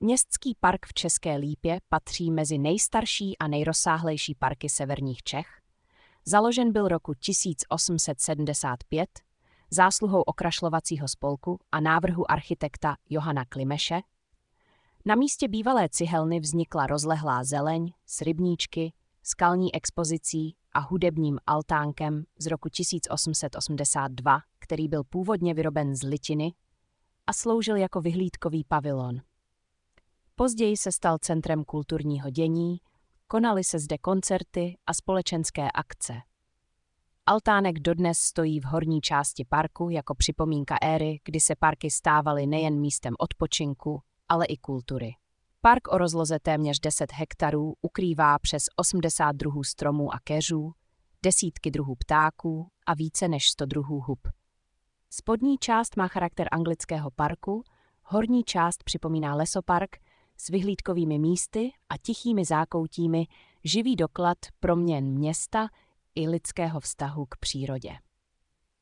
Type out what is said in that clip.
Městský park v České Lípě patří mezi nejstarší a nejrozsáhlejší parky severních Čech. Založen byl roku 1875 zásluhou okrašlovacího spolku a návrhu architekta Johana Klimeše. Na místě bývalé cihelny vznikla rozlehlá zeleň s rybníčky, skalní expozicí a hudebním altánkem z roku 1882, který byl původně vyroben z litiny a sloužil jako vyhlídkový pavilon. Později se stal centrem kulturního dění, konaly se zde koncerty a společenské akce. Altánek dodnes stojí v horní části parku jako připomínka éry, kdy se parky stávaly nejen místem odpočinku, ale i kultury. Park o rozloze téměř 10 hektarů ukrývá přes 80 druhů stromů a keřů, desítky druhů ptáků a více než 100 druhů hub. Spodní část má charakter anglického parku, horní část připomíná lesopark s vyhlídkovými místy a tichými zákoutími, živý doklad proměn města i lidského vztahu k přírodě.